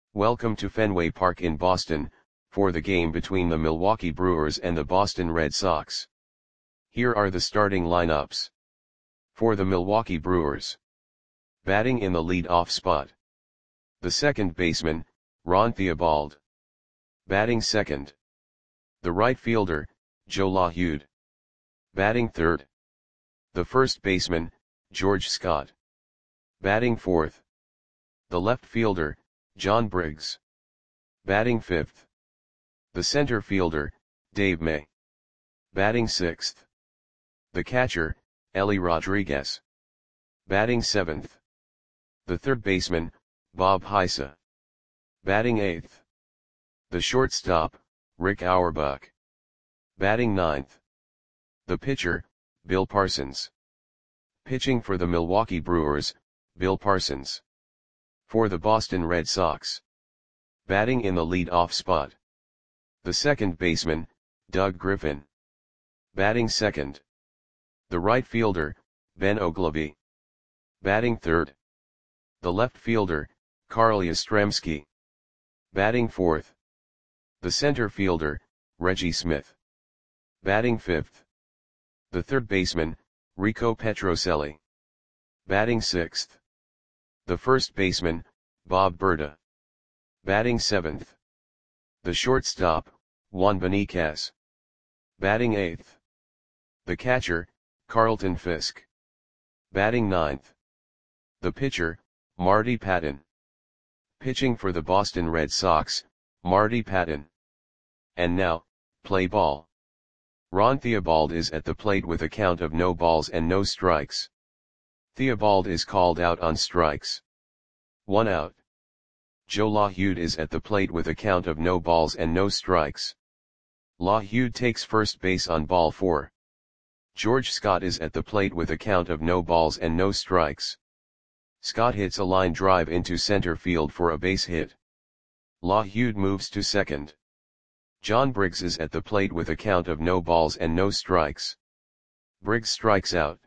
Welcome to Fenway Park in Boston, for the game between the Milwaukee Brewers and the Boston Red Sox. Here are the starting lineups. For the Milwaukee Brewers. Batting in the lead-off spot. The second baseman, Ron Theobald. Batting second. The right fielder, Joe LaHeude. Batting third. The first baseman, George Scott. Batting fourth. The left fielder, John Briggs. Batting fifth. The center fielder, Dave May. Batting sixth. The catcher, Ellie Rodriguez. Batting seventh. The third baseman, Bob Heise. Batting eighth. The shortstop, Rick Auerbach. Batting ninth. The pitcher, Bill Parsons. Pitching for the Milwaukee Brewers, Bill Parsons. For the Boston Red Sox. Batting in the lead-off spot. The second baseman, Doug Griffin. Batting second. The right fielder, Ben Oglivie. Batting third. The left fielder, Carl Yastrzemski. Batting fourth. The center fielder, Reggie Smith. Batting fifth. The third baseman, Rico Petrocelli. Batting sixth. The first baseman, Bob Berta. Batting seventh. The shortstop, Juan Beniquez. Batting eighth. The catcher, Carlton Fisk. Batting ninth. The pitcher, Marty Patton. Pitching for the Boston Red Sox, Marty Patton. And now, play ball. Ron Theobald is at the plate with a count of no balls and no strikes. Theobald is called out on strikes. 1 out. Joe LaHeude is at the plate with a count of no balls and no strikes. LaHeude takes first base on ball 4. George Scott is at the plate with a count of no balls and no strikes. Scott hits a line drive into center field for a base hit. LaHeude moves to second. John Briggs is at the plate with a count of no balls and no strikes. Briggs strikes out.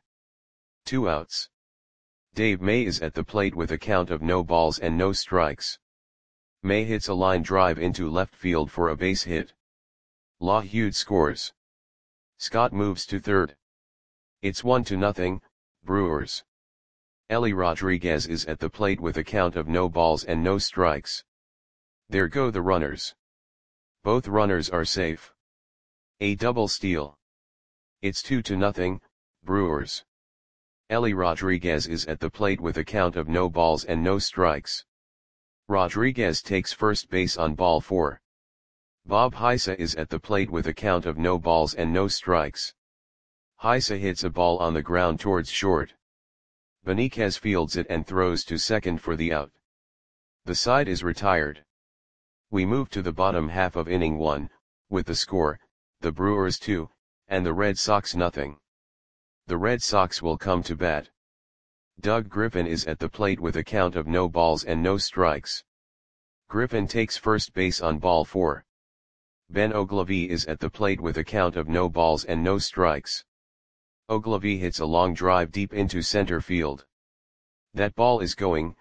2 outs. Dave May is at the plate with a count of no balls and no strikes. May hits a line drive into left field for a base hit. LaHeude scores. Scott moves to third. It's 1-0, Brewers. Ellie Rodriguez is at the plate with a count of no balls and no strikes. There go the runners. Both runners are safe. A double steal. It's 2-0, Brewers. Ellie Rodriguez is at the plate with a count of no balls and no strikes. Rodriguez takes first base on ball 4. Bob Heise is at the plate with a count of no balls and no strikes. Heise hits a ball on the ground towards short. Beniquez fields it and throws to second for the out. The side is retired. We move to the bottom half of inning 1, with the score, the Brewers 2, and the Red Sox nothing. The Red Sox will come to bat. Doug Griffin is at the plate with a count of no balls and no strikes. Griffin takes first base on ball 4. Ben Oglivie is at the plate with a count of no balls and no strikes. Oglivie hits a long drive deep into center field. That ball is gone.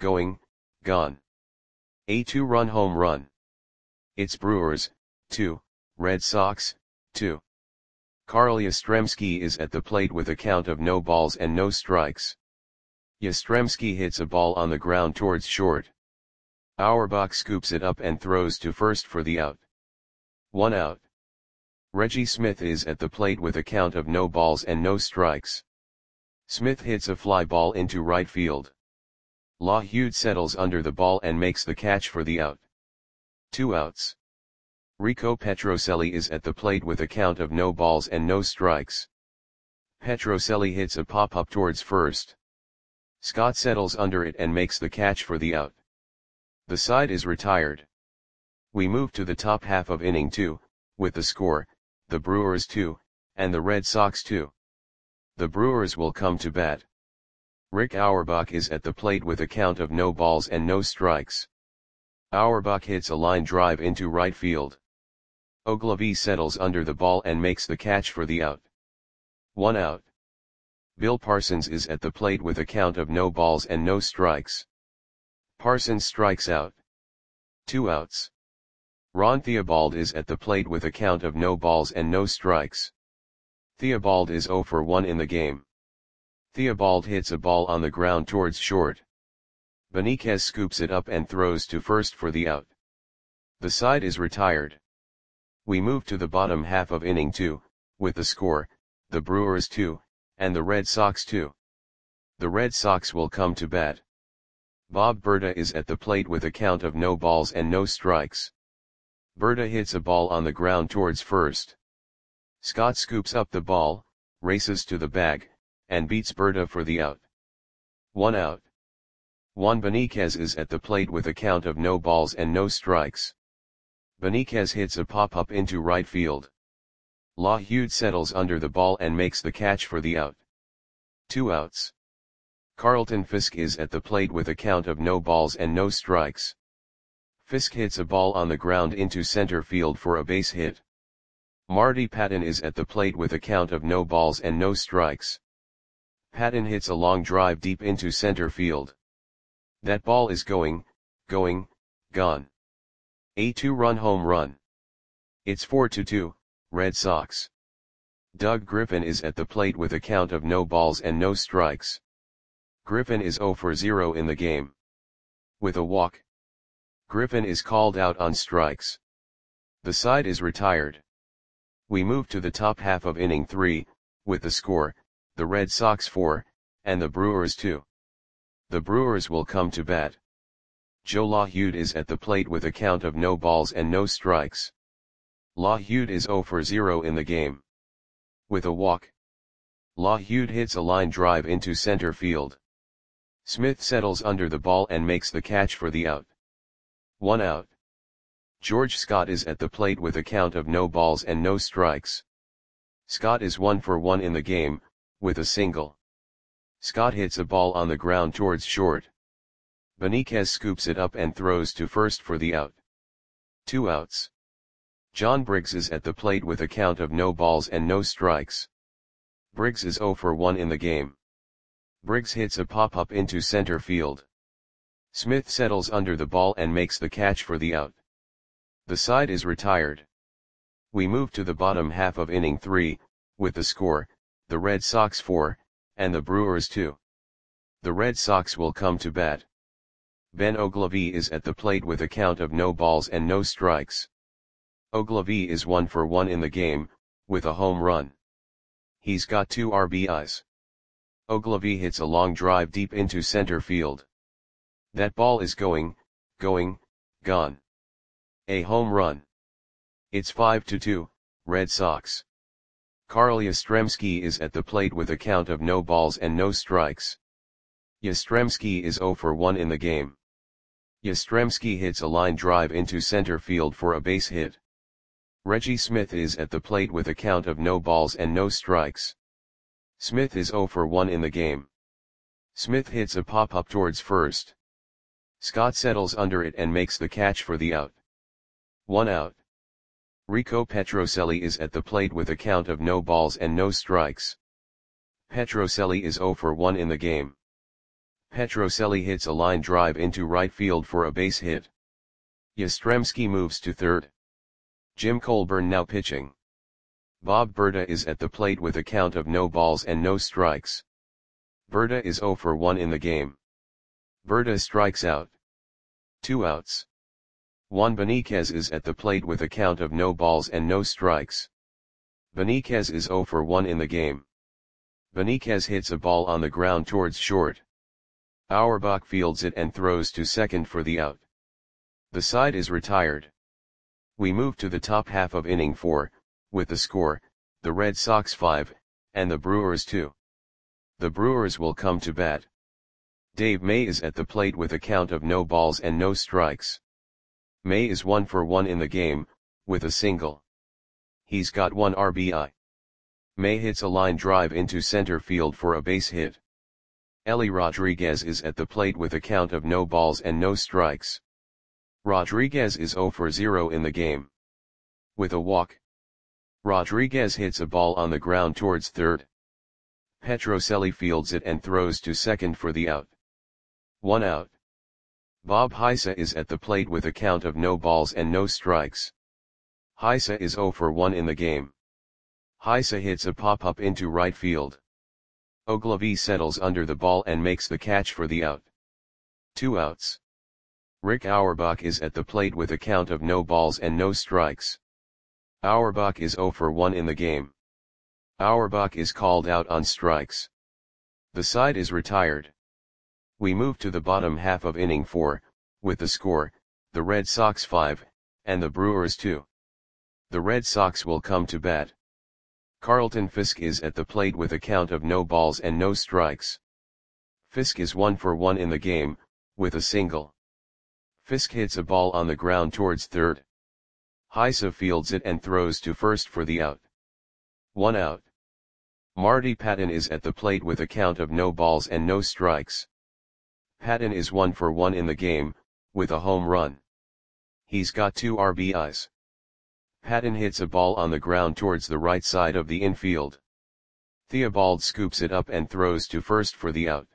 A 2-run home run. It's Brewers, 2, Red Sox, 2. Carl Yastrzemski is at the plate with a count of no balls and no strikes. Yastrzemski hits a ball on the ground towards short. Auerbach scoops it up and throws to first for the out. 1 out. Reggie Smith is at the plate with a count of no balls and no strikes. Smith hits a fly ball into right field. LaHeude settles under the ball and makes the catch for the out. 2 outs. Rico Petrocelli is at the plate with a count of no balls and no strikes. Petrocelli hits a pop-up towards first. Scott settles under it and makes the catch for the out. The side is retired. We move to the top half of inning 2, with the score, the Brewers 2, and the Red Sox 2. The Brewers will come to bat. Rick Auerbach is at the plate with a count of no balls and no strikes. Auerbach hits a line drive into right field. Oglivie settles under the ball and makes the catch for the out. 1 out. Bill Parsons is at the plate with a count of no balls and no strikes. Parsons strikes out. 2 outs. Ron Theobald is at the plate with a count of no balls and no strikes. Theobald is 0 for 1 in the game. Theobald hits a ball on the ground towards short. Benitez scoops it up and throws to first for the out. The side is retired. We move to the bottom half of inning 2, with the score, the Brewers 2, and the Red Sox 2. The Red Sox will come to bat. Bob Berta is at the plate with a count of no balls and no strikes. Berta hits a ball on the ground towards first. Scott scoops up the ball, races to the bag, and beats Berta for the out. 1 out. Juan Benitez is at the plate with a count of no balls and no strikes. Benitez hits a pop-up into right field. LaHud settles under the ball and makes the catch for the out. 2 outs. Carlton Fisk is at the plate with a count of no balls and no strikes. Fisk hits a ball on the ground into center field for a base hit. Marty Patton is at the plate with a count of no balls and no strikes. Patton hits a long drive deep into center field. That ball is gone. A 2-run home run. It's 4-2, Red Sox. Doug Griffin is at the plate with a count of no balls and no strikes. Griffin is 0 for 0 in the game. With a walk. Griffin is called out on strikes. The side is retired. We move to the top half of inning 3, with the score, the Red Sox 4, and the Brewers 2. The Brewers will come to bat. Joe LaHud is at the plate with a count of no balls and no strikes. LaHud is 0 for 0 in the game. With a walk. LaHud hits a line drive into center field. Smith settles under the ball and makes the catch for the out. 1 out. George Scott is at the plate with a count of no balls and no strikes. Scott is 1 for 1 in the game, with a single. Scott hits a ball on the ground towards short. Benitez scoops it up and throws to first for the out. 2 outs. John Briggs is at the plate with a count of no balls and no strikes. Briggs is 0 for 1 in the game. Briggs hits a pop-up into center field. Smith settles under the ball and makes the catch for the out. The side is retired. We move to the bottom half of inning 3, with the score, the Red Sox 4, and the Brewers 2. The Red Sox will come to bat. Ben Oglivie is at the plate with a count of no balls and no strikes. Oglivie is 1 for 1 in the game, with a home run. He's got 2 RBIs. Oglivie hits a long drive deep into center field. That ball is gone. A home run. It's 5-2, Red Sox. Carl Yastrzemski is at the plate with a count of no balls and no strikes. Yastrzemski is 0 for 1 in the game. Yastrzemski hits a line drive into center field for a base hit. Reggie Smith is at the plate with a count of no balls and no strikes. Smith is 0 for 1 in the game. Smith hits a pop-up towards first. Scott settles under it and makes the catch for the out. 1 out. Rico Petrocelli is at the plate with a count of no balls and no strikes. Petrocelli is 0 for 1 in the game. Petrocelli hits a line drive into right field for a base hit. Yastrzemski moves to third. Jim Colburn now pitching. Bob Berta is at the plate with a count of no balls and no strikes. Berta is 0 for 1 in the game. Berta strikes out. 2 outs. Juan Benitez is at the plate with a count of no balls and no strikes. Benitez is 0 for 1 in the game. Benitez hits a ball on the ground towards short. Auerbach fields it and throws to second for the out. The side is retired. We move to the top half of inning 4, with the score, the Red Sox 5, and the Brewers 2. The Brewers will come to bat. Dave May is at the plate with a count of no balls and no strikes. May is 1 for 1 in the game, with a single. He's got 1 RBI. May hits a line drive into center field for a base hit. Ellie Rodriguez is at the plate with a count of no balls and no strikes. Rodriguez is 0 for 0 in the game. With a walk. Rodriguez hits a ball on the ground towards third. Petrocelli fields it and throws to second for the out. 1 out. Bob Heisa is at the plate with a count of no balls and no strikes. Heisa is 0 for 1 in the game. Heisa hits a pop-up into right field. Ogilvy settles under the ball and makes the catch for the out. 2 outs. Rick Auerbach is at the plate with a count of no balls and no strikes. Auerbach is 0 for 1 in the game. Auerbach is called out on strikes. The side is retired. We move to the bottom half of inning 4, with the score, the Red Sox 5, and the Brewers 2. The Red Sox will come to bat. Carlton Fisk is at the plate with a count of no balls and no strikes. Fisk is 1 for 1 in the game, with a single. Fisk hits a ball on the ground towards third. Heisa fields it and throws to first for the out. 1 out. Marty Patton is at the plate with a count of no balls and no strikes. Patton is 1 for 1 in the game, with a home run. He's got 2 RBIs. Patton hits a ball on the ground towards the right side of the infield. Theobald scoops it up and throws to first for the out.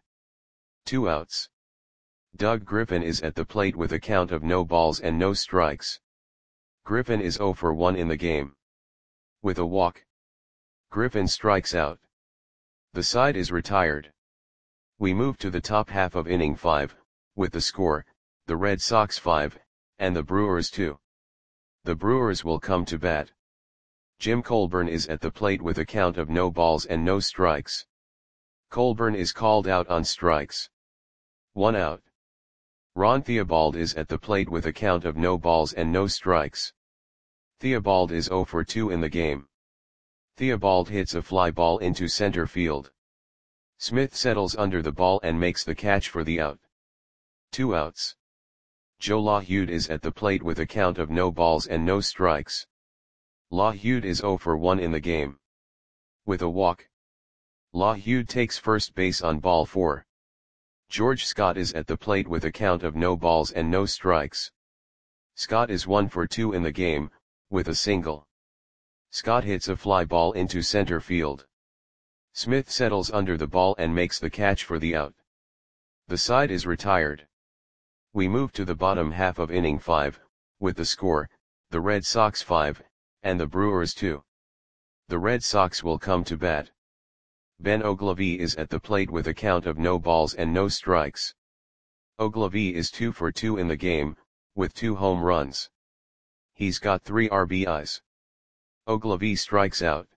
2 outs. Doug Griffin is at the plate with a count of no balls and no strikes. Griffin is 0 for 1 in the game. With a walk, Griffin strikes out. The side is retired. We move to the top half of inning 5, with the score, the Red Sox 5, and the Brewers 2. The Brewers will come to bat. Jim Colburn is at the plate with a count of no balls and no strikes. Colburn is called out on strikes. 1 out. Ron Theobald is at the plate with a count of no balls and no strikes. Theobald is 0 for 2 in the game. Theobald hits a fly ball into center field. Smith settles under the ball and makes the catch for the out. 2 outs. Joe LaHude is at the plate with a count of no balls and no strikes. LaHude is 0 for 1 in the game. With a walk, LaHude takes first base on ball 4. George Scott is at the plate with a count of no balls and no strikes. Scott is 1 for 2 in the game, with a single. Scott hits a fly ball into center field. Smith settles under the ball and makes the catch for the out. The side is retired. We move to the bottom half of inning 5, with the score, the Red Sox 5, and the Brewers 2. The Red Sox will come to bat. Ben Ogilvy is at the plate with a count of no balls and no strikes. Ogilvy is 2 for 2 in the game, with 2 home runs. He's got 3 RBIs. Ogilvy strikes out.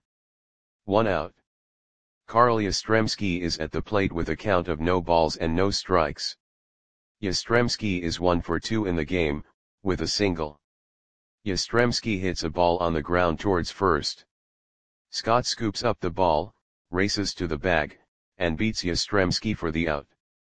1 out. Carl Yastrzemski is at the plate with a count of no balls and no strikes. Yastrzemski is 1 for 2 in the game, with a single. Yastrzemski hits a ball on the ground towards first. Scott scoops up the ball, races to the bag, and beats Yastrzemski for the out.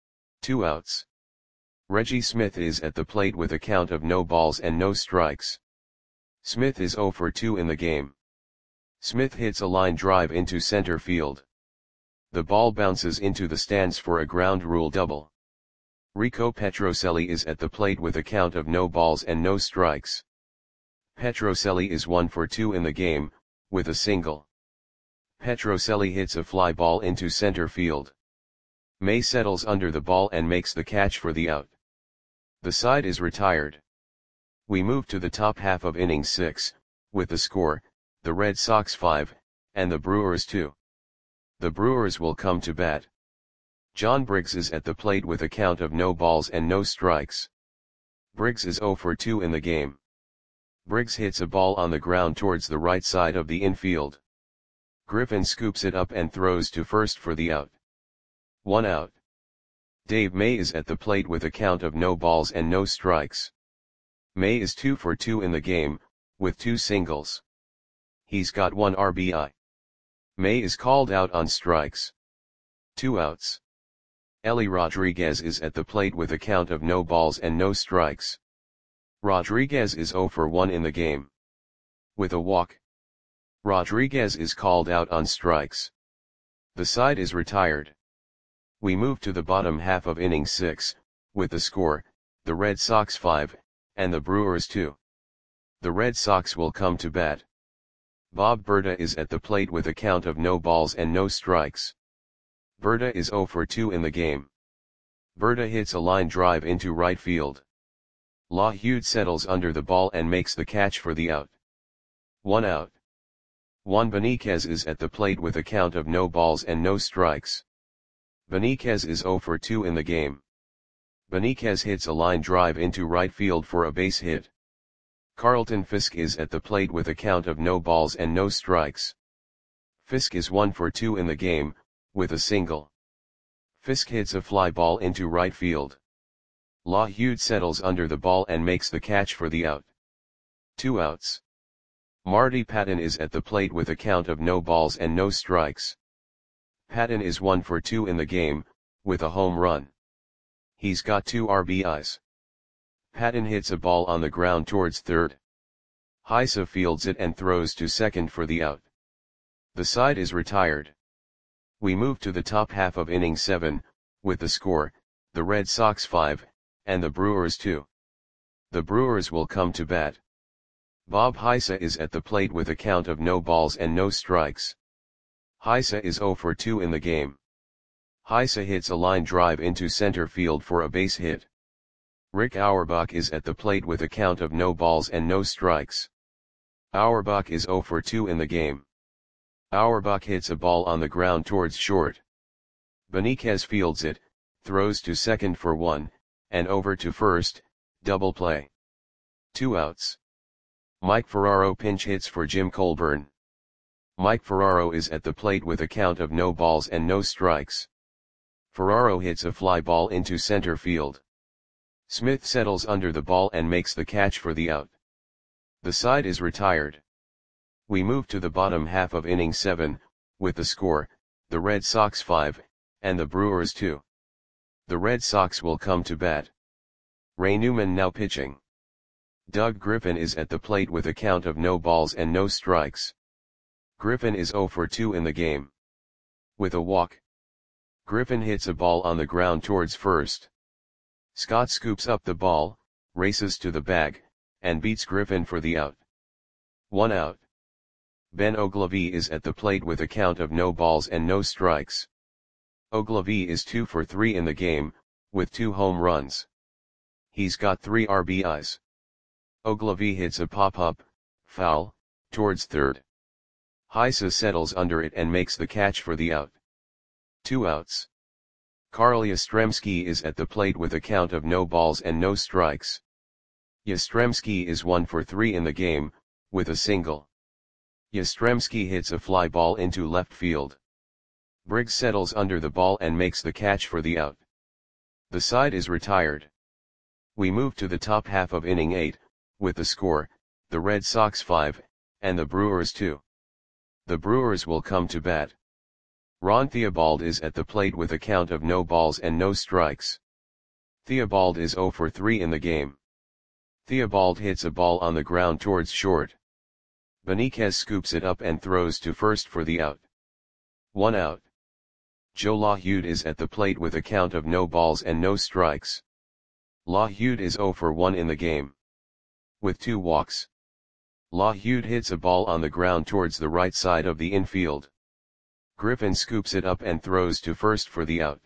2 outs. Reggie Smith is at the plate with a count of no balls and no strikes. Smith is 0 for 2 in the game. Smith hits a line drive into center field. The ball bounces into the stands for a ground rule double. Rico Petrocelli is at the plate with a count of no balls and no strikes. Petrocelli is 1 for 2 in the game, with a single. Petrocelli hits a fly ball into center field. May settles under the ball and makes the catch for the out. The side is retired. We move to the top half of inning 6, with the score, the Red Sox 5, and the Brewers 2. The Brewers will come to bat. John Briggs is at the plate with a count of no balls and no strikes. Briggs is 0 for 2 in the game. Briggs hits a ball on the ground towards the right side of the infield. Griffin scoops it up and throws to first for the out. 1 out. Dave May is at the plate with a count of no balls and no strikes. May is 2 for 2 in the game, with 2 singles. He's got 1 RBI. May is called out on strikes. 2 outs. Ellie Rodriguez is at the plate with a count of no balls and no strikes. Rodriguez is 0 for 1 in the game. With a walk, Rodriguez is called out on strikes. The side is retired. We move to the bottom half of inning 6, with the score, the Red Sox 5, and the Brewers 2. The Red Sox will come to bat. Bob Berta is at the plate with a count of no balls and no strikes. Berta is 0 for 2 in the game. Berta hits a line drive into right field. LaHude settles under the ball and makes the catch for the out. 1 out. Juan Beniquez is at the plate with a count of no balls and no strikes. Beniquez is 0 for 2 in the game. Beniquez hits a line drive into right field for a base hit. Carlton Fisk is at the plate with a count of no balls and no strikes. Fisk is 1 for 2 in the game, with a single. Fisk hits a fly ball into right field. LaHude settles under the ball and makes the catch for the out. 2 outs. Marty Patton is at the plate with a count of no balls and no strikes. Patton is 1 for 2 in the game, with a home run. He's got 2 RBIs. Patton hits a ball on the ground towards third. Heise fields it and throws to second for the out. The side is retired. We move to the top half of inning 7, with the score, the Red Sox 5, and the Brewers 2. The Brewers will come to bat. Bob Heise is at the plate with a count of no balls and no strikes. Heise is 0 for 2 in the game. Heise hits a line drive into center field for a base hit. Rick Auerbach is at the plate with a count of no balls and no strikes. Auerbach is 0 for 2 in the game. Auerbach hits a ball on the ground towards short. Beniquez fields it, throws to second for 1, and over to first, double play. 2 outs. Mike Ferraro pinch hits for Jim Colburn. Mike Ferraro is at the plate with a count of no balls and no strikes. Ferraro hits a fly ball into center field. Smith settles under the ball and makes the catch for the out. The side is retired. We move to the bottom half of inning 7, with the score, the Red Sox 5, and the Brewers 2. The Red Sox will come to bat. Ray Newman now pitching. Doug Griffin is at the plate with a count of no balls and no strikes. Griffin is 0 for 2 in the game. With a walk. Griffin hits a ball on the ground towards first. Scott scoops up the ball, races to the bag, and beats Griffin for the out. 1 out. Ben Oglivie is at the plate with a count of no balls and no strikes. Oglivie is 2 for 3 in the game, with 2 home runs. He's got 3 RBIs. Oglivie hits a pop-up, foul, towards third. Heise settles under it and makes the catch for the out. 2 outs. Carl Yastrzemski is at the plate with a count of no balls and no strikes. Yastrzemski is 1 for 3 in the game, with a single. Yastrzemski hits a fly ball into left field. Briggs settles under the ball and makes the catch for the out. The side is retired. We move to the top half of inning 8, with the score, the Red Sox 5, and the Brewers 2. The Brewers will come to bat. Ron Theobald is at the plate with a count of no balls and no strikes. Theobald is 0 for 3 in the game. Theobald hits a ball on the ground towards short. Beniquez scoops it up and throws to first for the out. 1 out. Joe LaHude is at the plate with a count of no balls and no strikes. LaHude is 0 for 1 in the game. With 2 walks. LaHude hits a ball on the ground towards the right side of the infield. Griffin scoops it up and throws to first for the out.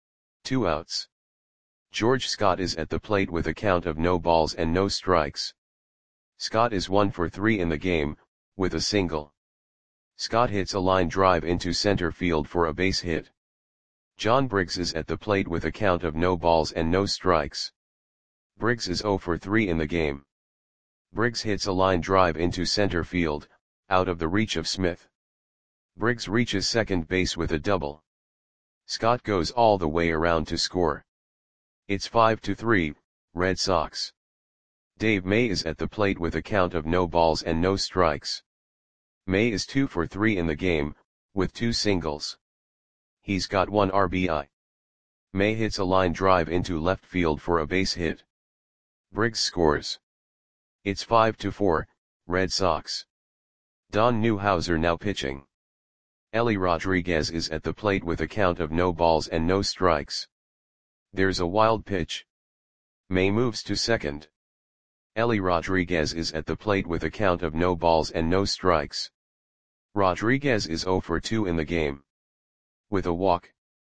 2 outs. George Scott is at the plate with a count of no balls and no strikes. Scott is 1 for 3 in the game, with a single. Scott hits a line drive into center field for a base hit. John Briggs is at the plate with a count of no balls and no strikes. Briggs is 0 for 3 in the game. Briggs hits a line drive into center field, out of the reach of Smith. Briggs reaches second base with a double. Scott goes all the way around to score. It's 5-3, Red Sox. Dave May is at the plate with a count of no balls and no strikes. May is 2 for 3 in the game, with 2 singles. He's got 1 RBI. May hits a line drive into left field for a base hit. Briggs scores. It's 5-4, Red Sox. Don Newhouser now pitching. Ellie Rodriguez is at the plate with a count of no balls and no strikes. There's a wild pitch. May moves to second. Ellie Rodriguez is at the plate with a count of no balls and no strikes. Rodriguez is 0 for 2 in the game. With a walk.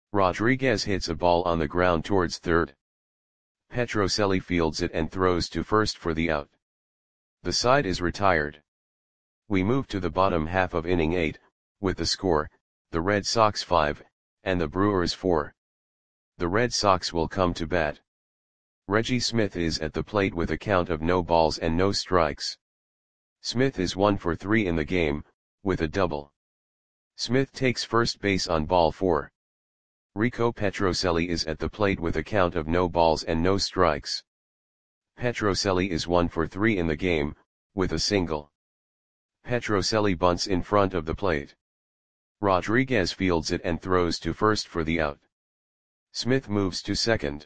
Rodriguez hits a ball on the ground towards third. Petrocelli fields it and throws to first for the out. The side is retired. We move to the bottom half of inning 8, with the score, the Red Sox 5, and the Brewers 4. The Red Sox will come to bat. Reggie Smith is at the plate with a count of no balls and no strikes. Smith is 1 for 3 in the game, with a double. Smith takes first base on ball 4. Rico Petrocelli is at the plate with a count of no balls and no strikes. Petrocelli is 1 for 3 in the game, with a single. Petrocelli bunts in front of the plate. Rodriguez fields it and throws to first for the out. Smith moves to second.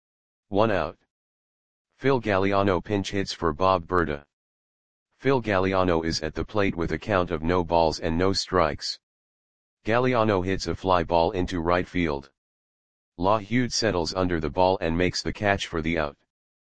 1 out. Phil Galliano pinch hits for Bob Berta. Phil Galliano is at the plate with a count of no balls and no strikes. Galliano hits a fly ball into right field. LaHud settles under the ball and makes the catch for the out.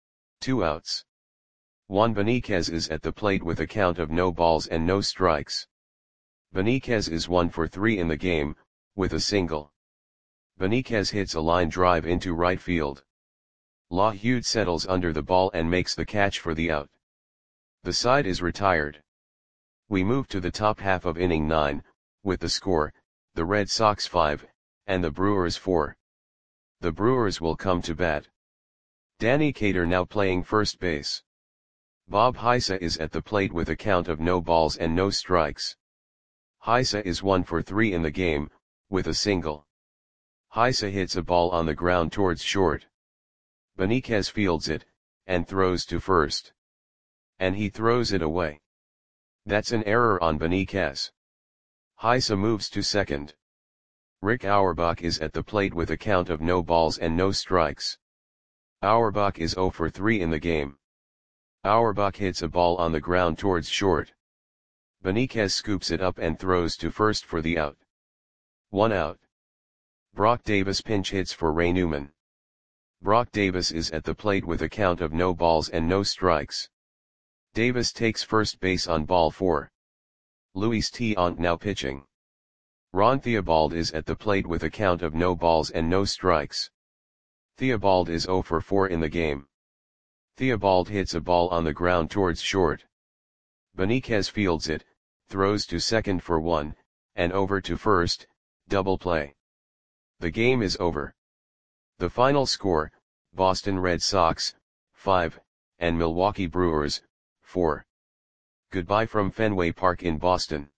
2 outs. Juan Beniquez is at the plate with a count of no balls and no strikes. Beniquez is 1 for 3 in the game, with a single. Beniquez hits a line drive into right field. LaHud settles under the ball and makes the catch for the out. The side is retired. We move to the top half of inning 9, with the score, the Red Sox 5, and the Brewers 4. The Brewers will come to bat. Danny Cater now playing first base. Bob Heisa is at the plate with a count of no balls and no strikes. Heisa is 1 for 3 in the game, with a single. Heisa hits a ball on the ground towards short. Beniquez fields it, and throws to first. And he throws it away. That's an error on Beniquez. Heisa moves to second. Rick Auerbach is at the plate with a count of no balls and no strikes. Auerbach is 0 for 3 in the game. Auerbach hits a ball on the ground towards short. Beniquez scoops it up and throws to first for the out. 1 out. Brock Davis pinch hits for Ray Newman. Brock Davis is at the plate with a count of no balls and no strikes. Davis takes first base on ball 4. Luis Tiant now pitching. Ron Theobald is at the plate with a count of no balls and no strikes. Theobald is 0 for 4 in the game. Theobald hits a ball on the ground towards short. Beniquez fields it, throws to second for 1, and over to first, double play. The game is over. The final score, Boston Red Sox, 5, and Milwaukee Brewers, 4. Goodbye from Fenway Park in Boston.